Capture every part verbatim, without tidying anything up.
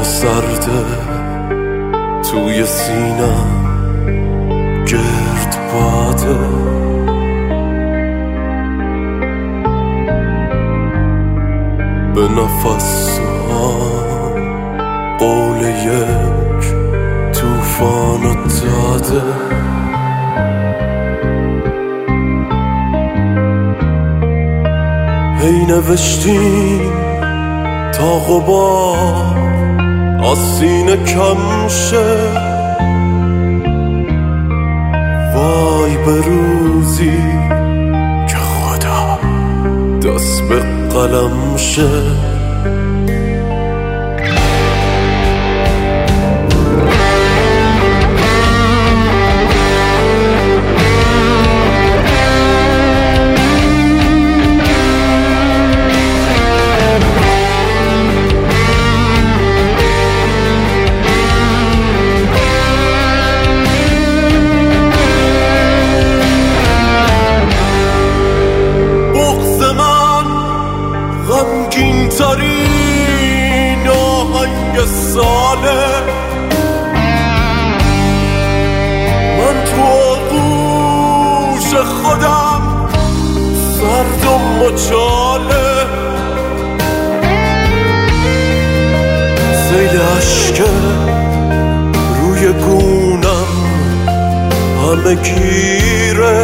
سرده توی سینم گرد باده، به نفس قول یک توفان داده. هی نوشتیم تا غبار از سینه کم شه، وای به روزی که خدا دست به قلم شه. غمگین ترین آهنگ ساله، من تو آغوش خودم سرد و مچاله. سیل عشق روی گونم همه گیره،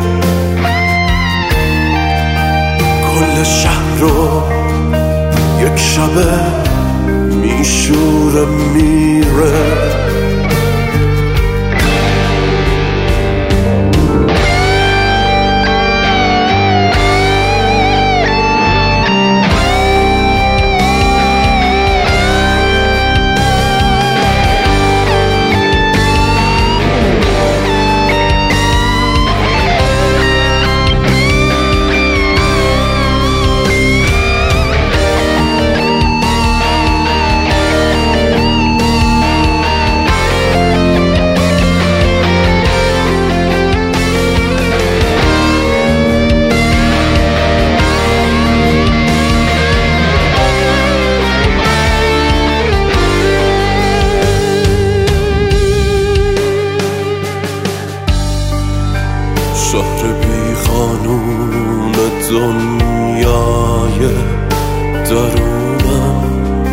کل شهر رو یک شبه میشوره میره. شهر بی قانون دنیای درونم،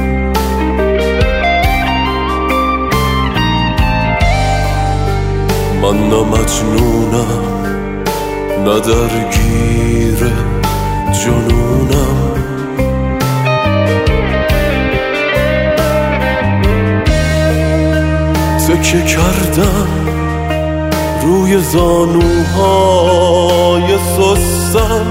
من نه مجنونم نه درگیر جنونم. تکیه کردم روی زانوهای سستم،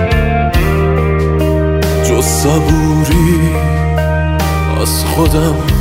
جز صبوری از خودم